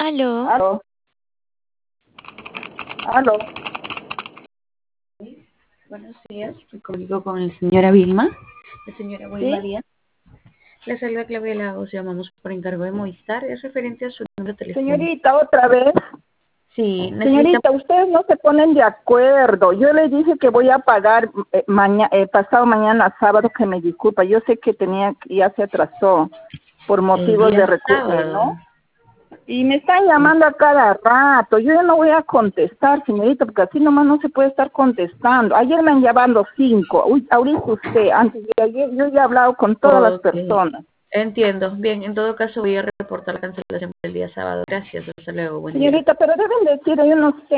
Aló, Aló, aló. Buenos días, me comunico con la señora Vilma. La señora Wilma ¿Sí? Díaz. La saluda Claudia Lagos, llamamos por encargo de Movistar. Es referente a su número telefónico. Señorita, otra vez. Sí, necesitamos. Señorita, ustedes no se ponen de acuerdo. Yo le dije que voy a pagar pasado mañana sábado, que me disculpa. Yo sé que ya se atrasó por El motivos día de sábado. ¿no? Y me están llamando a cada rato. Yo ya no voy a contestar, señorita, porque así nomás no se puede estar contestando. Ayer me han llamado 5. Uy, ahorita usted, antes de ayer, yo ya he hablado con todas las Ok, personas. entiendo. Bien, en todo caso voy a reportar la cancelación del día sábado. Gracias, hasta luego, buen día. Señorita, pero deben decir, yo no sé.